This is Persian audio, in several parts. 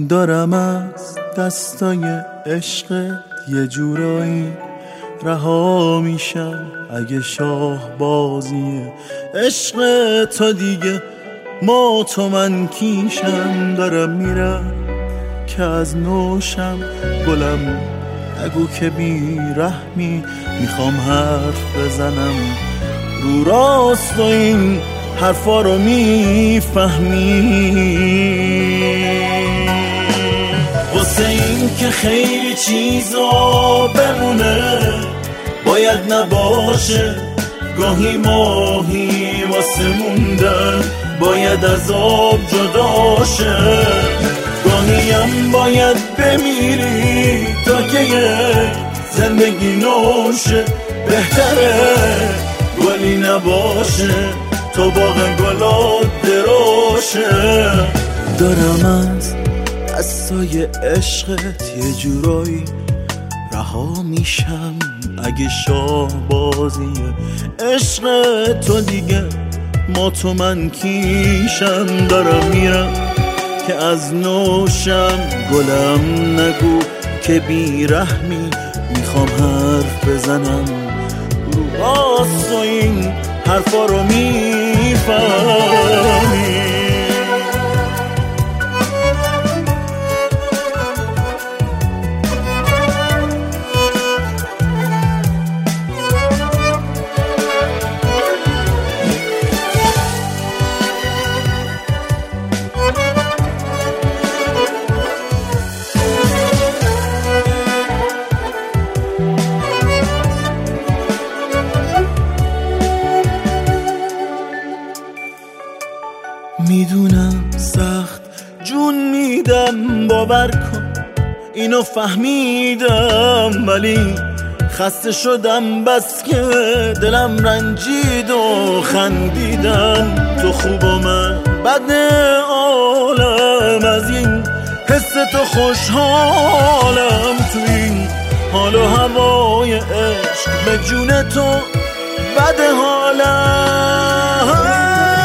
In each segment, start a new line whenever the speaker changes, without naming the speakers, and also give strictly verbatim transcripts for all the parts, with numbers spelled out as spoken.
دارم از دستای عشقت یه جورایی رها میشم. اگه شاه بازی عشق تا دیگه ما تو من کیشم. دارم میرم که از نوشم گلم نگو که بی رحمی. میخوام حرف بزنم رو راست و این حرفا رو میفهمی. واسه این که خیلی چیزا بمونه باید نباشه، گاهی ماهی واسه موندن باید از آب جدا شه. گاهی هم باید بمیری تا که یک زندگی نوشه. بهتره گلی نباشه تا باغ گلات دروشه. دارم از دستای عشقت یه جورایی رها میشم. اگه شاه بازی عشق تو دیگه ما تو من کیشم. دارم میرم که از نوشم گلم نگو که بی رحمی. میخوام حرف بزنم رو راست و این حرفا رو میفهمی. میدونم سخت جون میدم باور کن اینو فهمیدم، ولی خسته شدم بس که دلم رنجید و خندیدم. تو خوب و من بد عالم، از این حس تو خوشحالم. تو این حال و هوای عشق به جون تو بد حالم.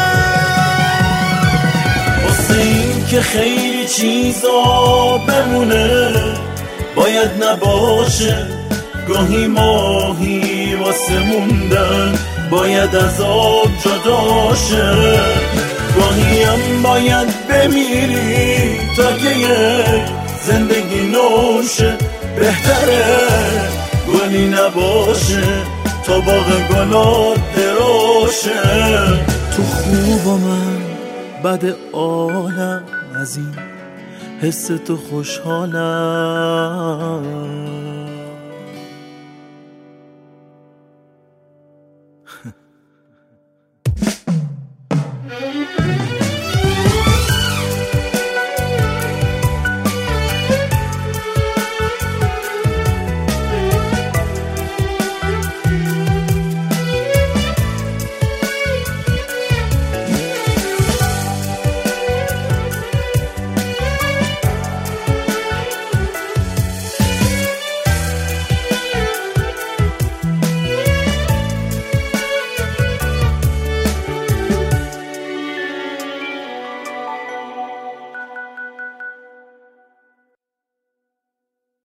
که خیلی چیزا بمونه باید نباشه، گاهی ماهی واسه موندن باید از آب جدا شه. گاهی هم باید بمیری تا که یک زندگی نوشه. بهتره گلی نباشه تا باغ گلات دروشه. تو خوب و من بد عالم، از این حس تو خوشحالم.